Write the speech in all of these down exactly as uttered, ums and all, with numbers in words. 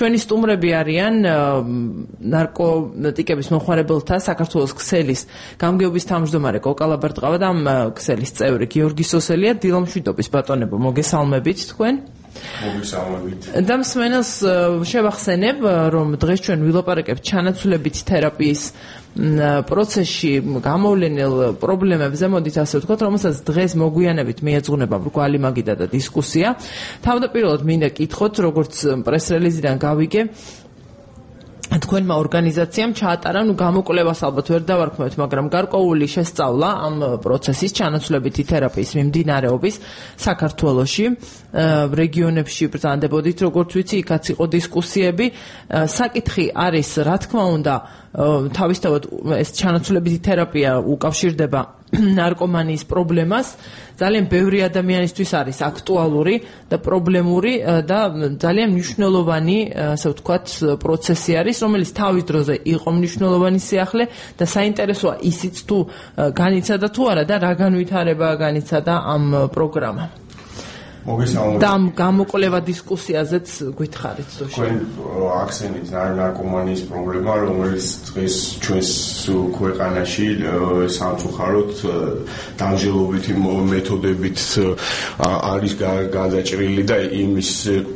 ჩვენი სტუმრები არიან ნარკოტიკების მოხმარებელთა საქართველოს ქსელის გამგეობის თავმჯდომარე კოკა ლაბარტყავა და ამ ქსელის წევრი გიორგი სოსელია. დილამშვიდობის ბატონებო, მოგესალმებით თქვენ. მოგესალმებით. და მსმენელს შევახსენებ, რომ დღეს ჩვენ ვილაპარაკებთ ჩანაცვლებით თერაპიის პროცესში გამოვლენილ პრობლემებზე, მოდით ასე ვთქვათ, რომელსაც დღეს მოგვიანებით მიეძღვნება ბრგვალი მაგიდა და დისკუსია. თავდაპირველად მინდა კითხოთ, როგორც პრეს-რელიზიდან გავიგე, თქვენმა ორგანიზაციამ ჩაატარა, ნუ გამოკვლევას ალბათ ვერ დავარქმევთ, მაგრამ გარკვეული შესწავლა ამ პროცესის ჩანაცვლებითი თერაპიის მიმდინარეობის საქართველოში, რეგიონებში ბრძანდებოდით, როგორც ვიცი, იქაც იყო დისკუსიები. საკითხი არის, რა თქმა უნდა, თავისთავად ეს ჩანაცვლებითი თერაპია უკავშირდება ნარკომანიის პრობლემას. ძალიან ბევრი ადამიანისთვის არის აქტუალური და პრობლემური და ძალიან მნიშვნელოვანი, ასე ვთქვათ, პროცესი არის, რომელიც თავის დროზე იყო მნიშვნელოვანი სიახლე და საინტერესოა ისიც თუ განიცადა თუ არა და რა განვითარება განიცადა ამ პროგრამამ. მოგესალმებით. და ამ გამოკვლევა დისკუსიაზეც გითხარით ზოში. თქვენ აქცენტით ნარკომანიის პრობლემა, რომელიც დღეს ჩვენს ქვეყანაში სამწუხაროდ დამჟელობითი მეთოდებით არის გადაჭრილი და იმის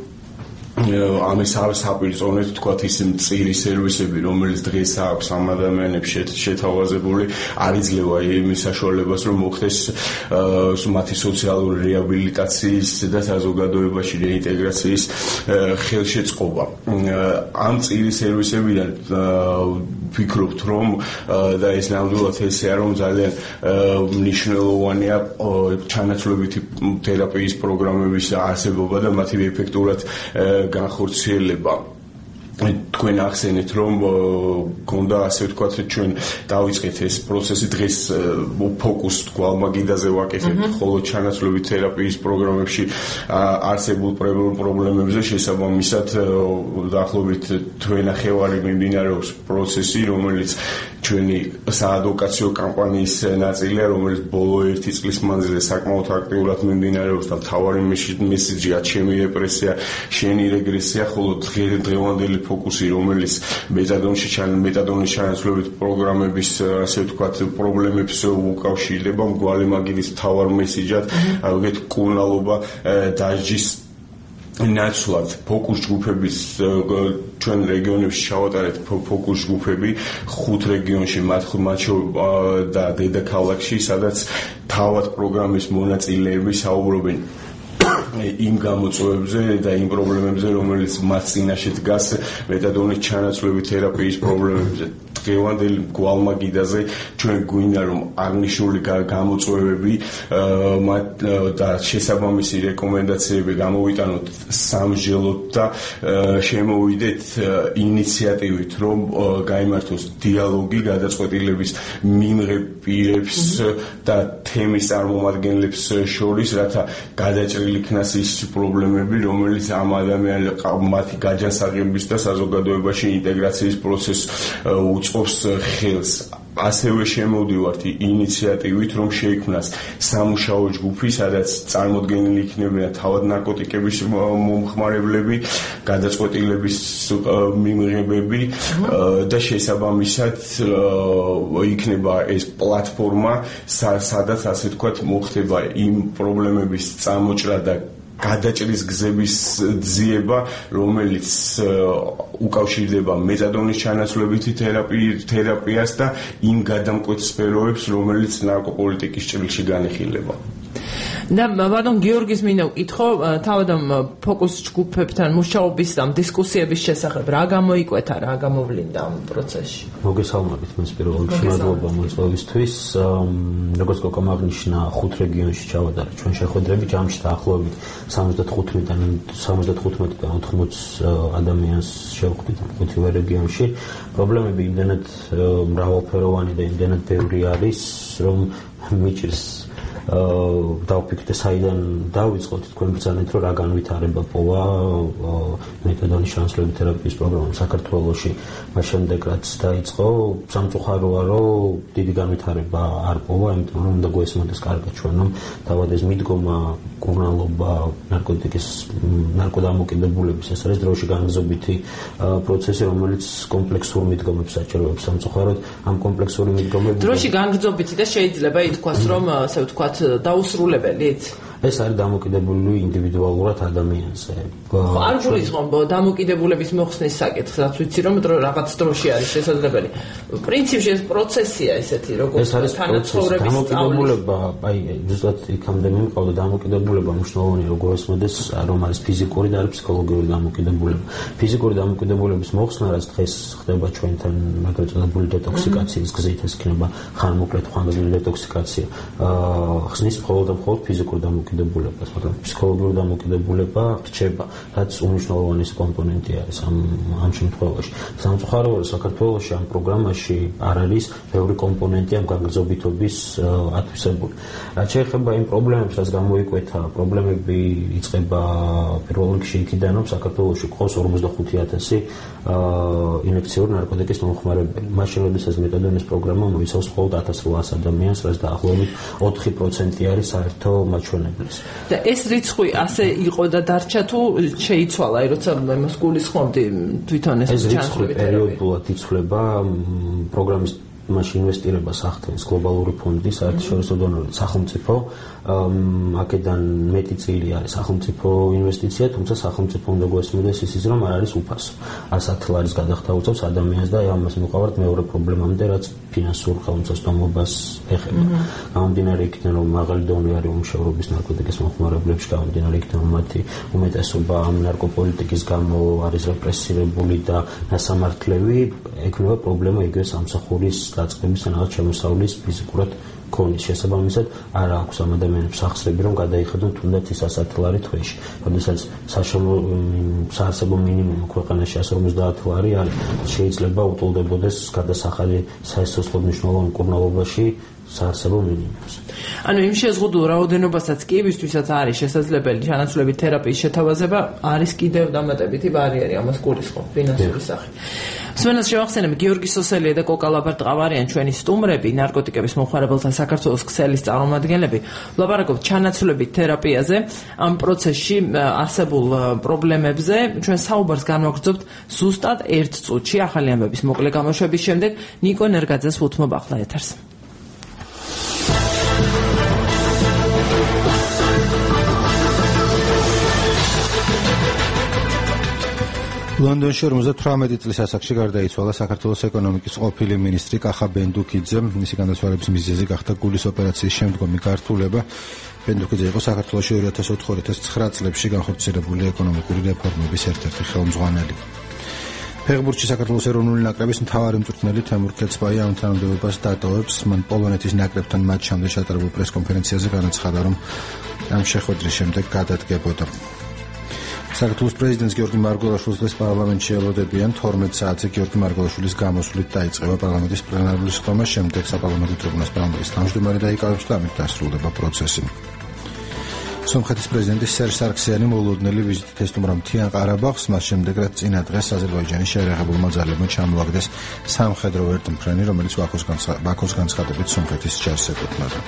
ამის საპირწონედ თქვათ ის მწირი სერვისები, რომელიც დღეს აქვს ამ ადამიანებს შეთავაზებული, არ იძლევა იმის საშუალებას, რომ მოხდეს მათი სოციალური რეაბილიტაციის და საზოგადოებაში რეინტეგრაციის ხელშეწყობა. ამ მწირი სერვისებიდან ვფიქრობთ, რომ და ეს ნამდვილად ესეა, რომ ძალიან მნიშვნელოვანია ჩანაცვლებითი თერაპიის პროგრამების არსებობა და მათი ეფექტურად განხორციელება. თქვენ ახსენეთ, რომ გონდა ასე ვთქვათ, ჩვენ დავიწყეთ ეს პროცესი დღეს ფოკუსს გვალმაგიდაზე ვაკეთებთ, ხოლო ჩანაცვლებით თერაპიის პროგრამებში არსებულ პრობლემებზე შესაბამისად დაახლოებით თვენახევარი მიმდინარეობს პროცესი, რომელიც ჩვენი საადვოკაციო კამპანიის ნაწილია, რომელიც ბოლო ერთი წლის მანძილზე საკმაოდ აქტიურად მიმდინარეობს და მთავარი მესიჯია ჩემი რეპრესია, შენი რეგრესია, ხოლო დღევანდელი ფოკუსი, რომელიც მეტადონში მეტადონის ჩანაცვლებით პროგრამების, ასე ვთქვათ, პრობლემებს უკავშირდება, მგვალი მაგიდის მთავარ მესიჯად, ვიგეთ კუნალობა დასჯის ნაცვლად. ფოკუს ჯგუფების ჩვენ რეგიონებში ჩავატარეთ ფოკუს ჯგუფები ხუთ რეგიონში, მათ და დედაქალაქში, სადაც თავად პროგრამის მონაწილეები საუბრობენ იმ გამოწვევებზე და იმ პრობლემებზე, რომელიც მათ წინაშე დგას მეტადონის ჩანაცვლებით თერაპიის პრობლემებზე. დღევანდელი გვალმაგიდაზე ჩვენ გვინდა, რომ აღნიშნული გამოწვევები და შესაბამისი რეკომენდაციები გამოვიტანოთ სამსჯელოდ და შემოვიდეთ ინიციატივით, რომ გაიმართოს დიალოგი გადაწყვეტილების მიმღებ პირებს და თემის წარმომადგენლებს შორის, რათა გადაჭრილი იქნას ის პრობლემები, რომელიც ამ ადამიანებს მათი გაჯანსაღების და საზოგადოებაში ინტეგრაციის პროცესს უწყობს ხელს. ასევე შემოვდივართ ინიციატივით, რომ შეიქმნას სამუშაო ჯგუფი, სადაც წარმოდგენილი იქნებიან თავად ნარკოტიკების მომხმარებლები, გადაწყვეტილების მიმღებები და შესაბამისად იქნება ეს პლატფორმა, სადაც ასე ვთქვათ, მოხდება იმ პრობლემების წამოჭრა და გადაჭრის გზების ძიება, რომელიც უკავშირდება მეტადონის ჩანაცვლებითი თერაპიას და იმ გადამკვეთ სფეროებს, რომელიც ნარკოპოლიტიკის ჭრილში განიხილება. და ბატონ გიორგის მინდა ვკითხო, თავად ამ ფოკუს ჯგუფებთან მუშაობის ამ დისკუსიების შესახებ რა გამოიკვეთა, რა გამოვლინდა ამ პროცესში? მოგესალმებით, მას პირველ რიგში მადლობა მოწვევისთვის. როგორც კოკამ აღნიშნა, ხუთ რეგიონში ჩავატარა ჩვენ შეხვედრები, ჯამში დაახლოებით სამოცდახუთმეტიდან ოთხმოც ადამიანს შევხვდით ხუთივე რეგიონში. პრობლემები იმდენად მრავალფეროვანი და იმდენად ბევრი არის, რომ მიჭირს დავფიქრდე საიდან დავიწყოთ თქვენ ბრძანეთ რომ რა განვითარება პოვა მეთოდონის შანსლების თერაპიის პროგრამა საქართველოში მას შემდეგ რაც დაიწყო სამწუხაროა რომ დიდი განვითარება არ პოვა იმიტომ რომ უნდა გვესმოდეს კარგად ჩვენ რომ თავად ეს მიდგომა კურნალობა ნარკოტიკის ნარკოდამოკიდებულების ეს არის დროში განგზობითი პროცესი რომელიც კომპლექსურ მიდგომებს საჭიროებს სამწუხაროდ ამ კომპლექსური მიდგომები დროში განგზობითი და შეიძლება ითქვას რომ ასე ვთქვათ დაუსრულებელიც ეს არის დამოკიდებული ინდივიდუალურად ადამიანზე. არ გულისხმობ დამოკიდებულების მოხსნის საკითხს, რაც ვიცი რომ რაღაც დროში არის შესაძლებელი. პრინციპში ეს პროცესია ესეთი, როგორც თანაცხოვრების დამოკიდებულება, აი ზუსტად იქამდე მიყავდა დამოკიდებულება მნიშვნელოვანია როგორ ესმოდეს რომ არის ფიზიკური და არის ფსიქოლოგიური დამოკიდებულება. ფიზიკური დამოკიდებულების მოხსნა რაც დღეს ხდება ჩვენთან მაგალითად წოდებული დეტოქსიკაციის გზით ეს იქნება ხანმოკლედ ხანგრძლივი დეტოქსიკაცია. ხსნის მხოლოდ და მხოლოდ ფიზიკური დამოკიდებულებას, მაგრამ ფსიქოლოგიური დამოკიდებულება რჩება, რაც უმნიშვნელოვანესი კომპონენტი არის ამ ამ შემთხვევაში. სამწუხაროა საქართველოში ამ პროგრამაში არ არის ბევრი კომპონენტი ამ განგრძობითობის ათვისებული. რაც შეეხება იმ პრობლემებს, რაც გამოიკვეთა, პრობლემები იწყება პირველ რიგში იქიდან, რომ საქართველოში ყავს ორმოცდახუთი ათასი ინექციური ნარკოტიკის მომხმარებელი. მაშინ, როდესაც მეთოდონის პროგრამა მოიცავს მხოლოდ ათას რვაას ადამიანს, რაც დაახლოებით ოთხი პროცენტი არის საერთო მაჩვენებლის. და ეს რიცხვი ასე იყო და დარჩა თუ შეიცვალა, აი როცა მას გულისხმობდი თვითონ ეს რიცხვი პერიოდულად იცვლება პროგრამის მაშინ ინვესტირებას ახდენს გლობალური ფონდი, საერთაშორისო დონორი, სახელმწიფო აქედან მეტი წილი არის სახელმწიფო ინვესტიცია, თუმცა სახელმწიფო უნდა გვესმოდეს ისიც რომ არ არის უფასო. ასათ ლარის გადახდა უწევს ადამიანს და ამას მივყავართ მეორე პრობლემამდე, რაც ფინანსურ ხელმისაწვდომობას ეხება. გამომდინარე იქიდან რომ მაღალი დონე არის უმუშევრობის ნარკოტიკის მომხმარებლებში, გამომდინარე იქიდან რომ მათი უმეტესობა ამ ნარკოპოლიტიკის გამო არის რეპრესირებული და ნასამართლები, ექნება პრობლემა იგივე სამსახურის დაწყების ან რაღაც შემოსავლის ფიზიკურად ქონის შესაბამისად არ აქვს ამ ადამიანებს სახსრები რომ გადაიხედონ თუნდაც ის ასათ ლარი თვეში. როდესაც საარსებო მინიმუმი ქვეყანაში ასი ორმოცდაათი ლარი არის, შეიძლება უტოლდებოდეს გადასახადი საერთოდ მნიშვნელოვან მკურნალობაში საარსებო მინიმუმს. ანუ იმ შეზღუდულ რაოდენობასაც კი ვისთვისაც არის შესაძლებელი ჩანაცვლებით თერაპიის შეთავაზება არის კიდევ დამატებითი ბარიერი ამას გულისხმობ ფინანსური სახით. მსმენელს შევახსენებ გიორგი სოსელია და კოკა ლაბარტყავარიან ჩვენი სტუმრები ნარკოტიკების მომხმარებელთა საქართველოს ქსელის წარმომადგენლები. ვლაპარაკობთ ჩანაცვლებით თერაპიაზე, ამ პროცესში არსებულ პრობლემებზე. ჩვენ საუბარს განვაგრძობთ ზუსტად ერთ წუთში ახალი ამბების მოკლე გამოშვების შემდეგ. ნიკო ნერგაძეს უთმობ ახლა ეთერს. ლონდონში ორმოცდათვრამეტი წლის ასაკში გარდაიცვალა საქართველოს ეკონომიკის ყოფილი მინისტრი კახა ბენდუქიძე. მისი გარდაცვალების მიზეზი გახდა გულის ოპერაციის შემდგომი გართულება. ბენდუქიძე იყო საქართველოში ორი ათას ოთხი ორი ათას ცხრა წლებში განხორციელებული ეკონომიკური რეფორმების ერთ-ერთი ხელმძღვანელი. ფეხბურთში საქართველოს ეროვნული ნაკრების მთავარი მწვრთნელი თემურ ქეცბაია ამ თანამდებობას დატოვებს. მან პოლონეთის ნაკრებთან მატჩამდე ჩატარებულ პრესკონფერენციაზე განაცხადა, რომ ამ შეხვედრის შემდეგ გადადგებოდა. საქართველოს პრეზიდენტს გიორგი მარგველაშვილს დღეს პარლამენტში ელოდებიან. თორმეტ საათზე გიორგი მარგველაშვილის გამოსვლით დაიწყება პარლამენტის პლენარული სხდომა, შემდეგ საპარლამენტო ტრიბუნას პარლამენტის თავმჯდომარე დაიკავებს და ამით დასრულდება პროცესი. სომხეთის პრეზიდენტი სერჟ სარქსიანი მოულოდნელი ვიზიტით ესტუმრა მთიან ყარაბაღს, მას შემდეგ რაც წინა დღეს აზერბაიჯანის შეიარაღებულმა ძალებმა ჩამოაგდეს სამხედრო ერთმფრენი, რომელიც ბაქოს განცხადებით სომხეთის ჯარს ეკუთვნოდა.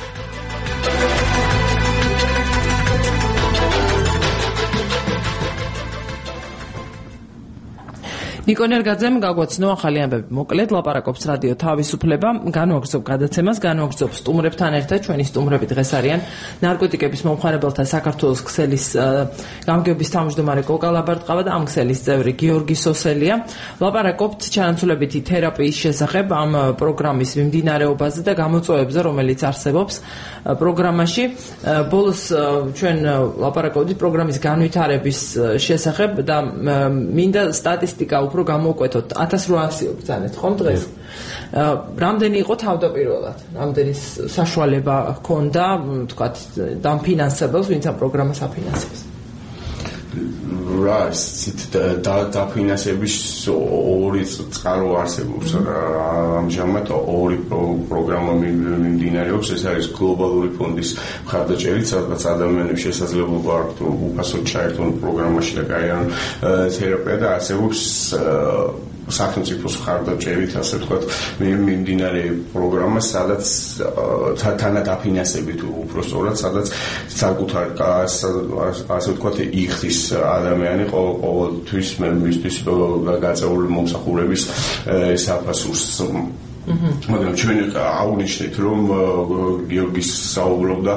ნიკო ნერგაძემ გაგვაცნო ახალი ამბები. მოკლედ ლაპარაკობს რადიო თავისუფლება, განვაგრძობ გადაცემას, განვაგრძობ სტუმრებთან ერთად. ჩვენი სტუმრები დღეს არიან ნარკოტიკების მომხმარებელთა საქართველოს ქსელის გამგეობის თავმჯდომარე კოკა ლაბარტყავა და ამ ქსელის წევრი გიორგი სოსელია. ლაპარაკობთ ჩანაცვლებითი თერაპიის შესახებ, ამ პროგრამის მიმდინარეობაზე და გამოწვევებზე, რომელიც არსებობს პროგრამაში. ბოლოს ჩვენ ლაპარაკობდით პროგრამის განვითარების შესახებ და მინდა სტატისტიკა უფრო გამოვკვეთოთ. ათას რვაასი ბრძანეთ ხომ დღეს? რამდენი იყო თავდაპირველად? რამდენი საშუალება ჰქონდა, თქვათ, დამფინანსებელს, ვინც ამ პროგრამას აფინანსებს? რა დაფინანსების ორი წყარო არსებობს ამჟამად ორი პროგრამა მიმდინარეობს ეს არის გლობალური ფონდის მხარდაჭერით სადაც ადამიანებს შესაძლებლობა აქვთ უფასოდ ჩაერთონ პროგრამაში და გაიარონ თერაპია და არსებობს სახელმწიფოს მხარდაჭერით ასე ვთქვათ მიმდინარე პროგრამა სადაც თანადაფინანსებით უпростоრად სადაც საკუთარ ასე ვთქვათ იხდის ადამიანი ყოველთვის მისთვის გაწეული მომსახურების საფასურს მაგრამ ჩვენ აღვნიშნეთ რომ გიორგის საუბრობდა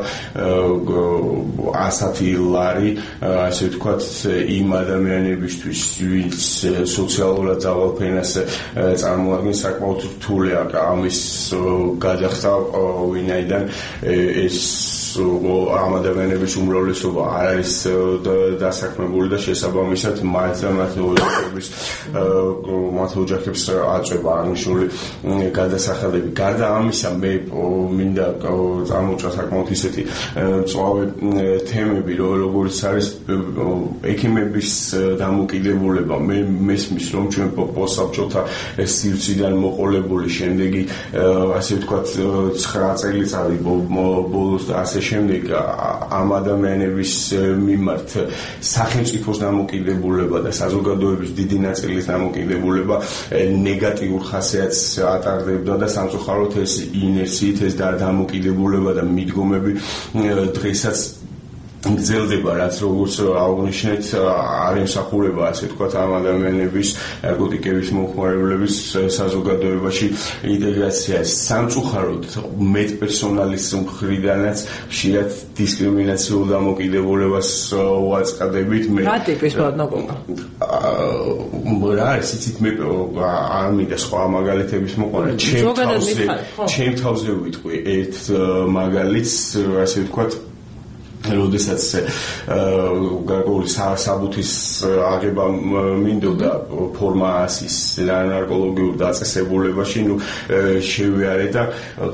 ასეთი ლარი ასე ვთქვათ იმ ადამიანებისთვის ვინც სოციალურად ძალალფენას წარმოადგენს საკმაოდ რთულია ამის გადახდა ვინაიდან ეს ამ ადამიანების უმრავლესობა არ არის დასაქმებული და შესაბამისად მათ და მათ ოჯახების მათ ოჯახებს აწვება აღნიშნული გადასახადები. გარდა ამისა მე მინდა წამოვჭრა საკმაოდ ისეთი მწვავე თემები როგორც არის ექიმების დამოკიდებულება. მე მესმის რომ ჩვენ პოსტსაბჭოთა სივრციდან მოყოლებული შემდეგი ასე ვთქვათ ცხრა წელიწადი ბოლოს და ასე შემდეგ ამ ადამიანების მიმართ სახელმწიფოს დამოკიდებულება და საზოგადოების დიდი ნაწილის დამოკიდებულება ნეგატიურ ხასიათს ატარებდა და სამწუხაროდ ეს ინერციით ეს დამოკიდებულება და მიდგომები დღესაც გრძელდება რაც როგორც აღვნიშნეთ არ ემსახურება ასე ვთქვათ ამ ადამიანების ნარკოტიკების მომხმარებლების საზოგადოებაში ინტეგრაციას სამწუხაროდ მეტ პერსონალის მხრიდანაც ხშირად დისკრიმინაციულ დამოკიდებულებას ვაწყდებით მე რა ტიპის ბატონობა რა არის იცით მე არ მინდა სხვა მაგალითების მოყვანა ჩემ თავზე ვიტყვი ერთ მაგალითს ასე ვთქვათ როდესაც გარკვეული საბუთის აღება მინდოდა ფორმაციის ნარკოლოგიურ დაწესებულებაში, ნუ შევიარე და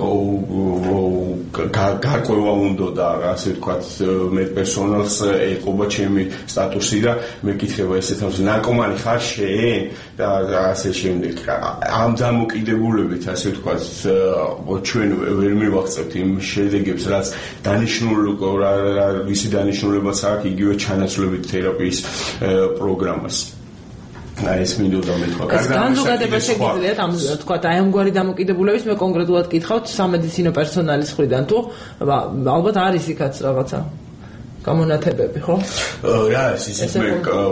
გარკვევა უნდოდა ასე ვთქვათ მე პერსონალს ეყობა ჩემი სტატუსი და მეკითხება ესე თავს ნარკომანი ხარ შენ და ასე შემდეგ. ამ დამოკიდებულებით ასე ვთქვათ ჩვენ ვერ მივახცევთ იმ შედეგებს რაც დანიშნული ვისი დანიშნულებაც აქვს იგივე ჩანაცვლებით თერაპიის პროგრამას. აი ეს მინდოდა მეთქვა. განზოგადება შეგიძლიათ ამ თქვა აი ამგვარი დამოკიდებულების მე კონკრეტულად გითხავთ სამედიცინო პერსონალის მხრიდან თუ ალბათ არის იქაც რაღაცა გამონათებები ხო? რა არის ისეთ მე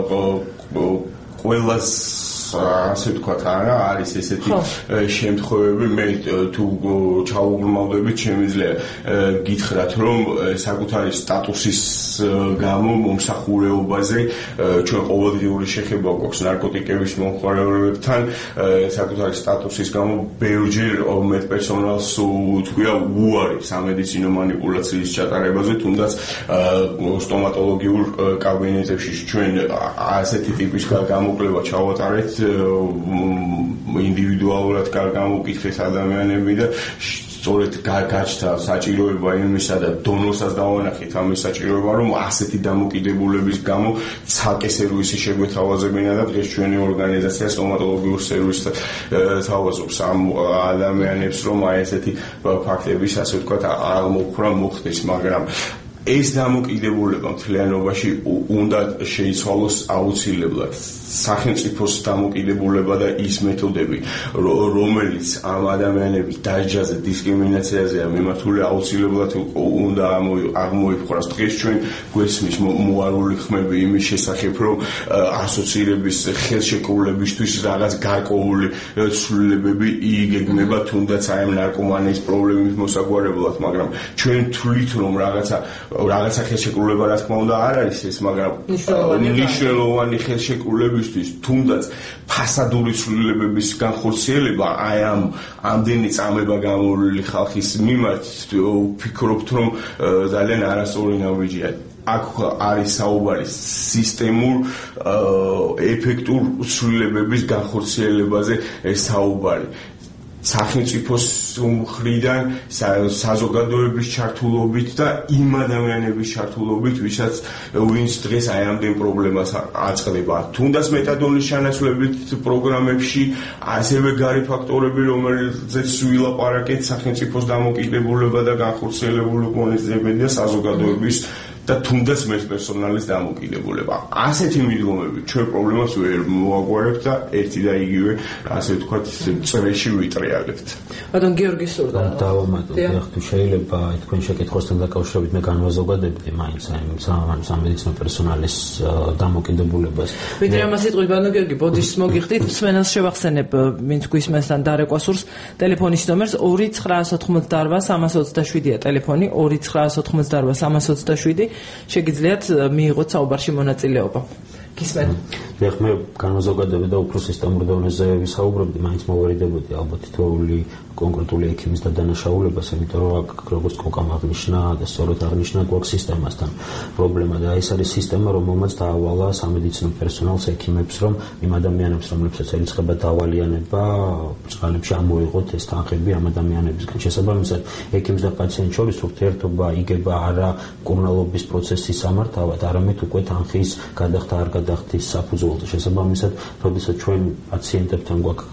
ყველას ასე ვთქვათ არა არის ესეთი შემთხვევები მე თუ ჩაუღრმავდებით შემიძლია გითხრათ რომ საკუთარი სტატუსის გამო მომსახურეობაზე ჩვენ ყოველდღიური შეხება გვაქვს ნარკოტიკების მომხმარებლებთან საკუთარი სტატუსის გამო ბევრჯერ მეტ პერსონალს უთქვია უარი სამედიცინო მანიპულაციის ჩატარებაზე თუნდაც სტომატოლოგიურ კაბინეტებში ჩვენ ასეთი ტიპის გამოკვლევა ჩავატარეთ ინდივიდუალურად გამოვკითხეთ ადამიანები და სწორედ გაჩნდა საჭიროება იმისა და დონორსაც დავანახეთ ამის საჭიროება რომ ასეთი დამოკიდებულების გამო ცალკე სერვისი შეგვეთავაზებინა და დღეს ჩვენი ორგანიზაცია სტომატოლოგიურ სერვისს თავაზობს ამ ადამიანებს რომ აი ესეთი ფაქტების ასე ვთქვათ აღმოფხვრა მოხდეს მაგრამ ეს დამოკიდებულება მთლიანობაში უნდა შეიცვალოს აუცილებლად სახელმწიფოს დამოკიდებულება და ის მეთოდები რომელიც ამ ადამიანების დაჯაზე დისკრიმინაციაზეა მიმართული აუცილებლად უნდა აღმოიფხვრას დღეს ჩვენ გვესმის მოარული ხმები იმის შესახებ რომ ასოცირების ხელშეკრულებისთვის რაღაც გარკვეული ცვლილებები იგეგმება თუნდაც აი ამ ნარკომანიის პრობლემის მოსაგვარებლად მაგრამ ჩვენ თვლით რომ რაღაცა რაღაცა ხელშეკრულება რა თქმა უნდა არ არის ეს მაგრამ მნიშვნელოვანი ხელშეკრულებისთვის თუნდაც ფასადური ცვლილებების განხორციელება აი ამ ამდენი წამება გამოვლილი ხალხის მიმართ ვფიქრობთ რომ ძალიან არასწორი ნაბიჯია აქ არის საუბარი სისტემურ ეფექტურ ცვლილებების განხორციელებაზე საუბარი სახელმწიფოს მხრიდან საზოგადოების ჩართულობით და იმ ადამიანების ჩართულობით, ვისაც ვინც დღეს აი ამდენ პრობლემას აწყდება. თუნდაც მეტადონის ჩანაცვლებით პროგრამებში, ასევე გარე ფაქტორები, რომელზეც ვილაპარაკეთ, სახელმწიფოს დამოკიდებულება და განხორციელებული მონიზებებია საზოგადოების და თუნდაც მის პერსონალის დამოკიდებულება. ასეთი მიდგომები ჩვენ პრობლემას ვერ მოვაგვარებთ და ერთი და იგივე, ასე ვთქვათ, წრეში ვიტრიალებთ. ბატონ გიორგი სურდა. დავამატოთ, ეხლა თუ შეიძლება თქვენ შეკითხვასთან დაკავშირებით მე განვაზოგადებდი მაინც აი სამედიცინო პერსონალის დამოკიდებულებას. ვიდრე ამას იტყვით, ბატონ გიორგი, ბოდიშს მოგიხდით, მსმენელს შევახსენებ, ვინც გვისმენსთან დარეკვა სურს, ტელეფონის ნომერს ორი ცხრაას ოცდაოთხმოცდაარბა სამას ოცდაშვიდია ტელეფონი, ორი ცხრაას ოცდაოთხმოცდაარბა სამას ოცდაშვიდი. შეგიძლიათ მიიღოთ საუბარში მონაწილეობა. გისმენ. ეხლა მე განვაზოგადებ და უფრო სისტემურ დონეზე ვისაუბრებდი, მაინც მოვერიდებოდი ალბათ თითოეული კონკრეტული ექიმის და დანაშაულებას, იმიტომ რომ აქ როგორც კოკამ აღნიშნა და სწორად აღნიშნა, გვაქვს სისტემასთან პრობლემა და ეს არის სისტემა, რომელმაც დაავალა სამედიცინო პერსონალს, ექიმებს, რომ იმ ადამიანებს, რომლებსაც ერიცხება დავალიანება, წყალებში ამოიღოთ ეს თანხები ამ ადამიანებისგან. შესაბამისად, ექიმს და პაციენტს შორის ურთიერთობა იგება არა მკურნალობის პროცესის სამართავად, არამედ უკვე თანხის გადახდა არ გადახდის საფუძველზე. შესაბამისად, როდესაც ჩვენ პაციენტებთან გვაქვს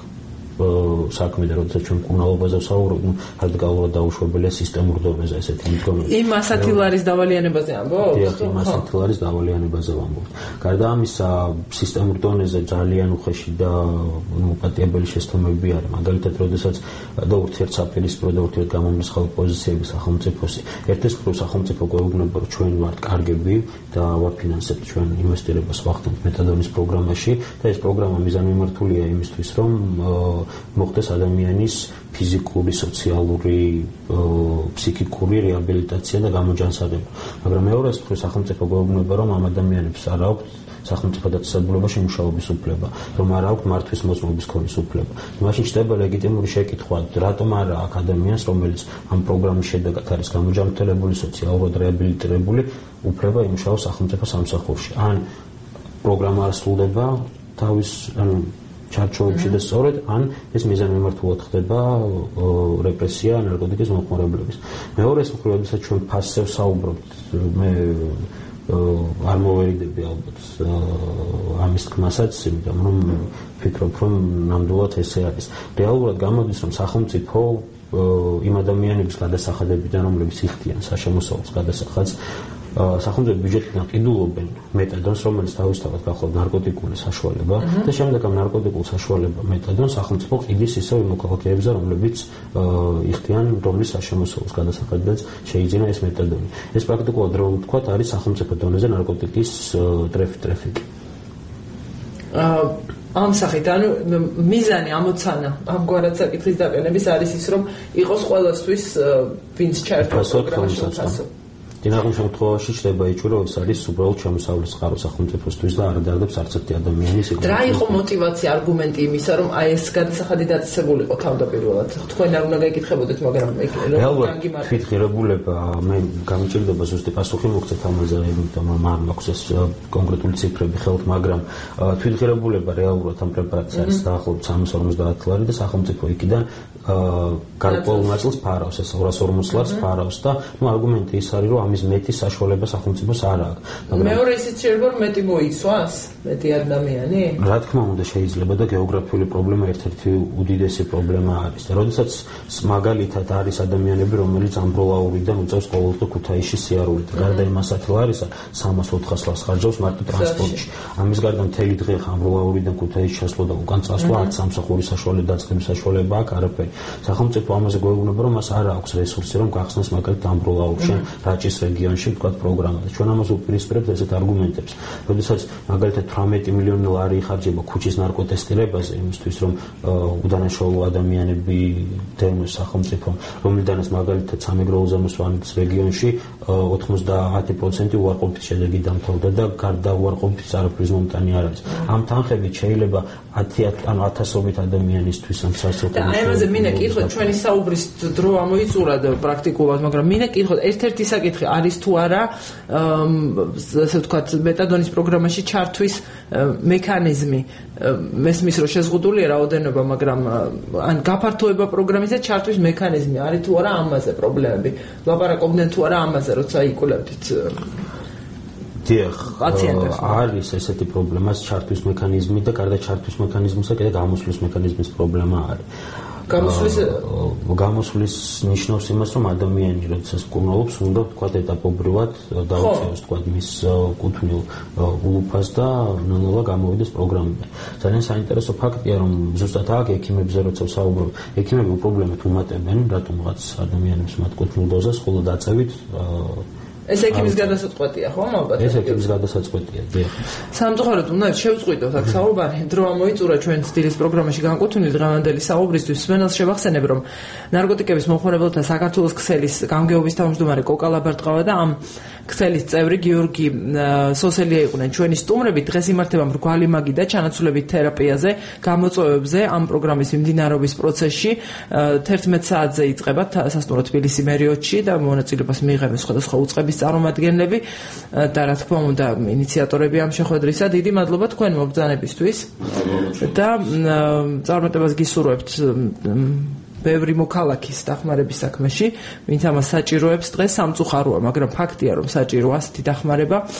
საქმე და როდესაც ჩვენ მკურნალობაზე ვსაუბრობთ, ნუ რადიკალურად დაუშვებელია სისტემურ დონეზე ესეთი მიდგომები. იმ ასეთი ლარის დავალიანებაზე ამბობთ? დიახ, იმ ასეთი ლარის დავალიანებაზე ვამბობთ. გარდა ამისა, სისტემურ დონეზე ძალიან უხეში და მოპატიებელი შესთქმები არის. მაგალითად, როდესაც და ურთიერთსაპირისპირო და ურთიერთგამომრიცხავი პოზიციები სახელმწიფოსი. ერთის მხრივ სახელმწიფო გვეუბნება, რომ ჩვენ ვართ კარგები და ვაფინანსებთ ჩვენ ინვესტირებას ვახდენთ მეტადონის პროგრამაში და ეს პროგრამა მიზანმიმართულია იმისთვის, რომ მოხდეს ადამიანის ფიზიკური, სოციალური, ფსიქიკური რეაბილიტაცია და გამოჯანსაღება. მაგრამ მეორეს მხრივ სახელმწიფო გვეუბნება, რომ ამ ადამიანებს არ აქვთ სახელმწიფო დაწესებულებაში მუშაობის უფლება, რომ არ აქვთ მართვის მოწმობის ქონის უფლება. მაშინ ჩდება ლეგიტიმური შეკითხვა, რატომ არა აქ ადამიანს, რომელიც ამ პროგრამის შედეგად არის გამოჯანმრთელებული, სოციალურად რეაბილიტირებული, უფლება იმუშაოს სახელმწიფო სამსახურში. ან პროგრამა არ სრულდება თავის ანუ ჩარჩოებში და სწორედ ან ეს მიზანმიმართულად ხდება რეპრესია ნარკოტიკის მომხმარებლების. მეორეს მხრივ, როდესაც ჩვენ ფასზე ვსაუბრობთ, მე არ მოვერიდები ალბათ ამის თქმასაც, იმიტომ რომ ვფიქრობ, რომ ნამდვილად ესე არის. რეალურად გამოდის, რომ სახელმწიფო იმ ადამიანების გადასახადებიდან, რომლებიც იხდიან საშემოსავლოს გადასახადს, სახელმწიფო ბიუჯეტიდან ყიდულობენ მეტადონს, რომელიც თავისთავად გახლავთ ნარკოტიკული საშუალება და შემდეგ ამ ნარკოტიკულ საშუალება მეტადონს სახელმწიფო ყიდის ისევ მოქალაქეებზე, რომლებიც იხდიან რომლის საშემოსავლოს გადასახადიდან შეიძინა ეს მეტადონი. ეს პრაქტიკულად რო ვთქვათ, არის სახელმწიფო დონეზე ნარკოტიკის ტრაფიკი. ამ სახით, ანუ მიზანი ამოცანა ამგვარად საკითხის დაყენების არის ის, რომ იყოს ყველასთვის ვინც ჩაერთვა პროგრამაში უფასო. დინაღამ შემთხვევაში შეიძლება ითქვას, რომ ეს არის უბრალოდ შემოსავლის წყარო სახელმწიფოსთვის და არ ადარდებს არც ერთი ადამიანის ეკონომიკას. რა იყო мотиваცია, არგუმენტი იმისა, რომ აი ეს გადასახადი დაწესებულიყო თავდაპირველად? თქვენ არ უნდა გეკითხებოდეთ, მაგრამ რეალურად თვითღირებულება, მე გამიჭირდება ზუსტი პასუხი მოგცეთ ამაზე, იმიტომ რომ არ მაქვს ეს კონკრეტული ციფრები ხელთ, მაგრამ თვითღირებულება რეალურად ამ პრეპარატს არის დაახლოებით სამას ორმოცდაათ ლარი და სახელმწიფო იქიდან გარკვეულ ნაწილს ფარავს, ეს ორას ორმოც ლარს ფარავს და ნუ არგუმენტი ის არის, რომ ამის მეტი საშუალება სახელმწიფოს არ აქვს. მეორე ისიც შეიძლება რომ მეტი მოიცვას, მეტი ადამიანი? რა თქმა უნდა შეიძლება და გეოგრაფიული პრობლემა ერთ-ერთი უდიდესი პრობლემა არის. და როდესაც მაგალითად არის ადამიანები, რომელიც ამბროლაურიდან უწევს ყოველდღე ქუთაისში სიარულით. გარდა იმასაც ლარისა სამას ოთხას ლარს ხარჯავს მარტო ტრანსპორტში. ამის გარდა მთელი დღე ამბროლაურიდან ქუთაისში ჩასვლა და უკან წასვლა არც სამსახურის საშუალება დაწყების საშუალება აქვს არაფერი. სახელმწიფო ამაზე გვეუბნება, რომ მას არ აქვს რესურსი, რომ გახსნას მაგალითად ამბროლაურში, რაჭის რეგიონში ვთქვათ პროგრამა და ჩვენ ამას უპირისპირებთ ესეთ არგუმენტებს. როდესაც მაგალითად თვრამეტი მილიონი ლარი იხარჯება ქუჩის ნარკოტესტირებაზე იმისთვის, რომ უდანაშაულო ადამიანები დევნოს სახელმწიფომ, რომლიდანაც მაგალითად სამეგრელო ზემოსვანეთის რეგიონში ოთხმოცდაათი პროცენტი უარყოფით შედეგი დამთავრდა და გარდა უარყოფითის არაფრის მომტანი არ არის. ამ თანხებით შეიძლება ათი ანუ ათასობით ადამიანისთვის ამ სასოფლო აი ამაზე მინდა კითხოთ, ჩვენი საუბრის დრო ამოიწურა პრაქტიკულად, მაგრამ მინდა კითხოთ ერთ-ერთი საკითხი, არის თუ არა ასე ვთქვათ მეტადონის პროგრამაში ჩართვის მექანიზმი მესმის რომ შეზღუდულია რაოდენობა მაგრამ ან გაფართოება პროგრამის და ჩართვის მექანიზმი არის თუ არა ამაზე პრობლემები ლაპარაკობდნენ თუ არა ამაზე როცა იკულებდით დიახ არის ესეთი პრობლემა ჩართვის მექანიზმი და გარდა ჩართვის მექანიზმისა კიდე გამოსვლის მექანიზმის პრობლემა არის გამოსვლის გამოსვლის ნიშნავს იმას რომ ადამიანი როდესაც მკურნალობს უნდა ვთქვათ ეტაპობრივად დაუწევს ვთქვათ მის კუთვნილ ულუფას და ნელ-ნელა გამოვიდეს პროგრამიდან ძალიან საინტერესო ფაქტია რომ ზუსტად აქ ექიმებზე როცა ვსაუბრობ ექიმები პრობლემით უმატებენ რატომღაც ადამიანებს მათ კუთვნილ დოზას ხოლო დაწევით ეს ექიმის გადასაწყვეტია, ხო, ალბათ? ეს ექიმის გადასაწყვეტია, დიახ. სამწუხაროდ უნდა შევწყვიტოთ აქ საუბარი, დრო ამოიწურა ჩვენ სტილის პროგრამაში განკუთვნილი დღევანდელი საუბრისთვის. სვენელს შევახსენებ, რომ ნარკოტიკების მომხმარებელთა საქართველოს ქსელის გამგეობის თავმჯდომარე კოკა ლაბარტყავა და ამ ქსელის წევრი გიორგი სოსელია იყვნენ ჩვენი სტუმრები. დღეს იმართება მრგვალი მაგი და ჩანაცვლებით თერაპიაზე, გამოწვევებზე ამ პროგრამის მიმდინარეობის პროცესში თერთმეტ საათზე იწყება სასტუმრო თბილისი მერიოტში და მონაწილეობას მიიღებენ სხვადასხვა უწყების წარმომადგენლები და რა თქმა უნდა ინიციატორები ამ შეხვედრისა. დიდი მადლობა თქვენ მობრძანებისთვის და წარმატებას გისურვებთ ბევრი მოქალაქის დახმარების საქმეში, ვინც ამას საჭიროებს დღეს სამწუხაროა, მაგრამ ფაქტია რომ საჭირო ასეთი დახმარება